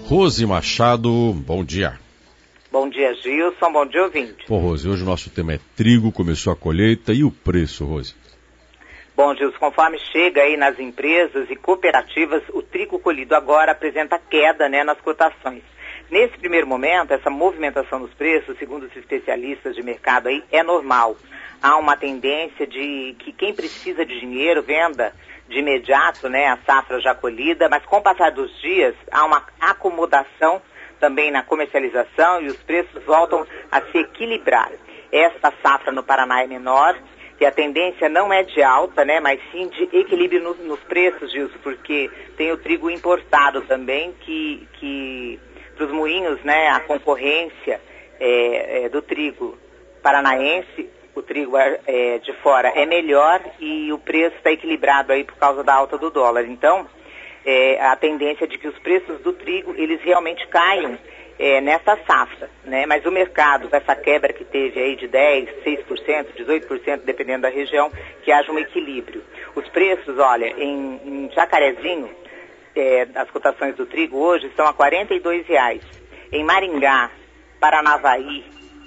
Rose Machado, bom dia. Bom dia, Gilson, bom dia, ouvinte. Bom, Rose, hoje o nosso tema é trigo, começou a colheita e o preço, Rose? Bom, Gilson, conforme chega aí nas empresas e cooperativas, o trigo colhido agora apresenta queda, nas cotações. Nesse primeiro momento, essa movimentação dos preços, segundo os especialistas de mercado aí, é normal. Há uma tendência de que quem precisa de dinheiro venda de imediato, a safra já colhida, mas com o passar dos dias há uma acomodação também na comercialização e os preços voltam a se equilibrar. Esta safra no Paraná é menor e a tendência não é de alta, mas sim de equilíbrio nos preços, Gilson, porque tem o trigo importado também que para os moinhos, a concorrência do trigo paranaense, o trigo de fora é melhor e o preço está equilibrado aí por causa da alta do dólar. Então, a tendência de que os preços do trigo, eles realmente caiam nessa safra, Mas o mercado, com essa quebra que teve aí de 10%, 6%, 18%, dependendo da região, que haja um equilíbrio. Os preços, olha, em Jacarezinho, as cotações do trigo hoje estão a R$ 42,00. Em Maringá, Paranavaí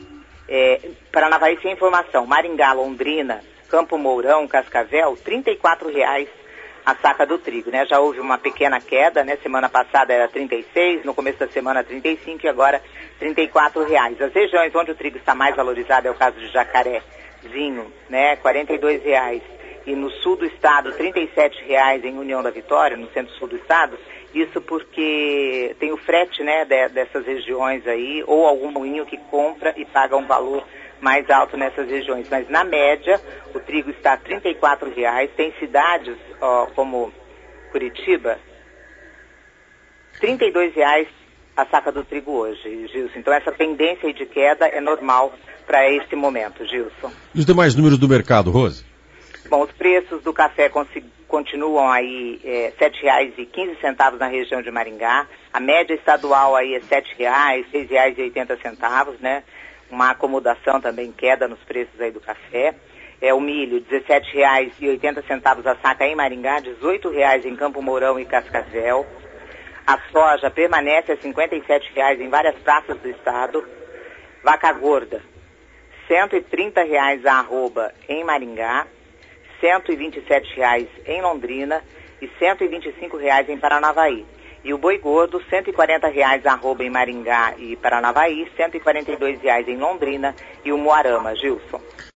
sem informação, Maringá, Londrina, Campo Mourão, Cascavel, R$ 34,00 a saca do trigo, Já houve uma pequena queda, Semana passada era 36, no começo da semana 35 e agora R$ 34,00. As regiões onde o trigo está mais valorizado é o caso de Jacarezinho, R$ 42,00. E no sul do estado, R$ 37,00 em União da Vitória, no centro-sul do estado. Isso porque tem o frete, dessas regiões aí, ou algum moinho que compra e paga um valor mais alto nessas regiões. Mas na média, o trigo está a R$ 34,00. Tem cidades, como Curitiba, R$ 32,00 a saca do trigo hoje, Gilson. Então essa tendência aí de queda é normal para esse momento, Gilson. E os demais números do mercado, Rose? Bom, os preços do café continuam aí R$ 7,15 na região de Maringá. A média estadual aí é R$ 7,00, R$ 6,80, Uma acomodação também, queda nos preços aí do café. O milho, R$ 17,80 a saca em Maringá, R$ 18,00 em Campo Mourão e Cascavel. A soja permanece a R$ 57,00 em várias praças do estado. Vaca gorda, R$ 130,00 a arroba em Maringá, R$ 127,00 em Londrina e R$ 125,00 em Paranavaí. E o boi gordo, R$ 140,00 a arroba em Maringá e Paranavaí, R$ 142,00 em Londrina e o Moarama, Gilson.